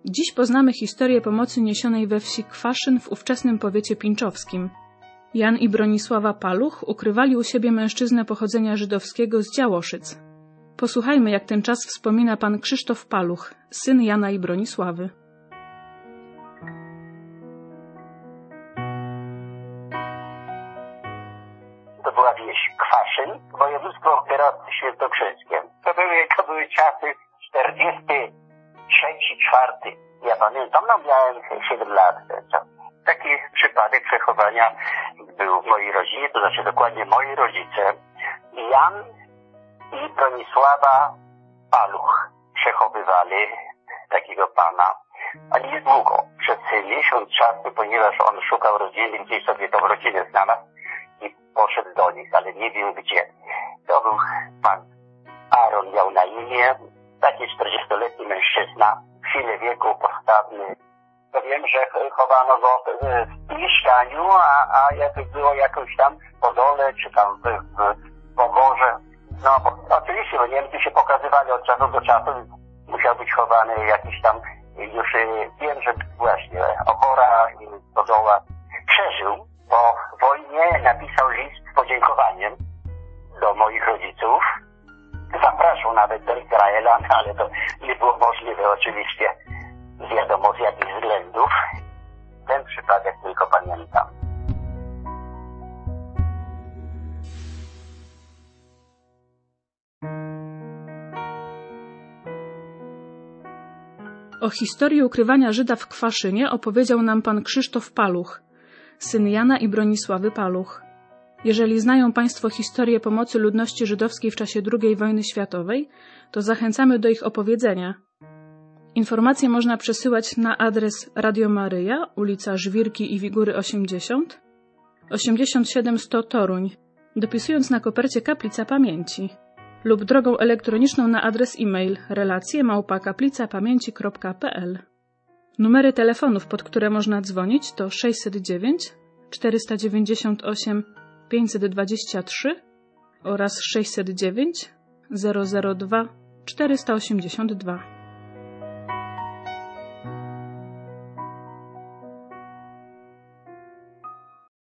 Dziś poznamy historię pomocy niesionej we wsi Kwaszyn w ówczesnym powiecie pińczowskim. Jan i Bronisława Paluch ukrywali u siebie mężczyznę pochodzenia żydowskiego z Działoszyc. Posłuchajmy, jak ten czas wspomina pan Krzysztof Paluch, syn Jana i Bronisławy. To była wieś Kwaszyn, województwo teraz świętokrzyskie. To były czasy 43, 4. Ja pamiętam, miałem 7 lat. Taki przypadek przechowania był w mojej rodzinie, to znaczy dokładnie moi rodzice. Jan i Bronisława Paluch przechowywali takiego pana. A niedługo, przez miesiąc czasu, ponieważ on szukał rodziny, gdzieś sobie tą rodzinę znalazł i poszedł do nich, ale nie wiem gdzie. To był pan Aaron, miał na imię, taki 40-letni mężczyzna, w sile wieku postawny. To wiem, że chowano go w mieszkaniu, a jakby było jakąś tam podole, czy tam w poborze. No, oczywiście, bo Niemcy się pokazywali od czasu do czasu, musiał być chowany jakiś tam, już wiem, że właśnie opora i podoła. Przeżył, po wojnie napisał list z podziękowaniem do moich rodziców. Zapraszał nawet do Izraela, ale to nie było możliwe oczywiście, wiadomo z jakich względów. Ten przypadek tylko pamiętam. O historii ukrywania Żyda w Kwaszynie opowiedział nam pan Krzysztof Paluch, syn Jana i Bronisławy Paluch. Jeżeli znają państwo historię pomocy ludności żydowskiej w czasie II wojny światowej, to zachęcamy do ich opowiedzenia. Informacje można przesyłać na adres Radio Maryja, ulica Żwirki i Wigury 80, 87100 Toruń, dopisując na kopercie Kaplica Pamięci, lub drogą elektroniczną na adres e-mail relacje@kaplicapamięci.pl. Numery telefonów, pod które można dzwonić, to 609 498 523 oraz 609 002 482.